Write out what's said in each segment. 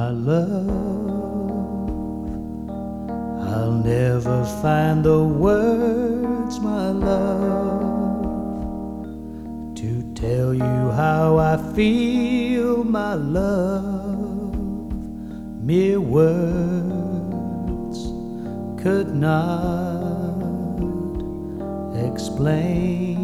My love, I'll never find the words, my love, to tell you how I feel, my love. Mere words could not explain.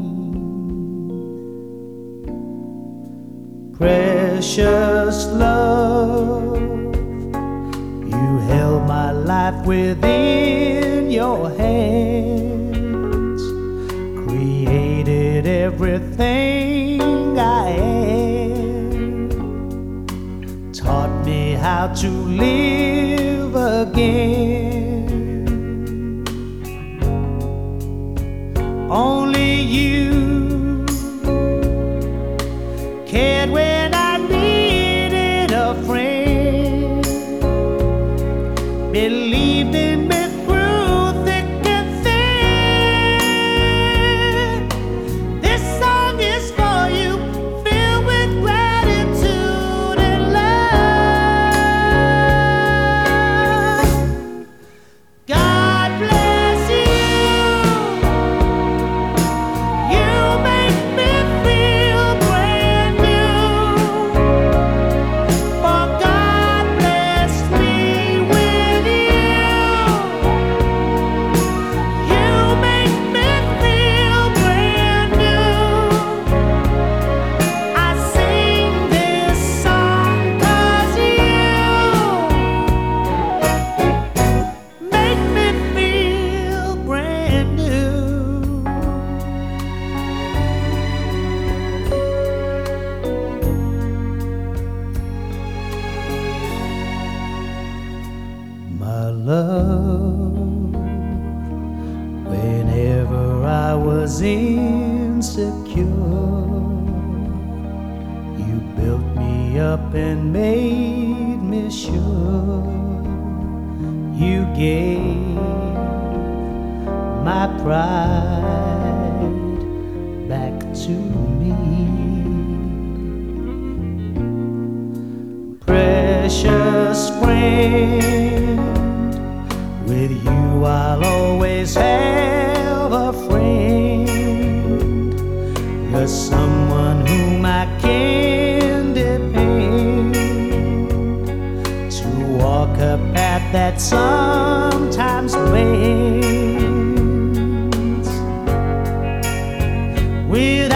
Precious love, you held my life within your hands, created everything I am, taught me how to live again. Only you cared when I needed a friend, believed in me through thick and thin. This song is for you, filled with gratitude and love. God bless you. You make me feel brand new. For God blessed me with you. You make me feel brand new. I sing this song 'cause you make me feel brand new. My love, whenever I was insecure, you built me up and made me sure. You gave my pride back to me. Precious friend, with you I'll always have a friend. You're someone whom I can depend, to walk a path that sometimes bends. Without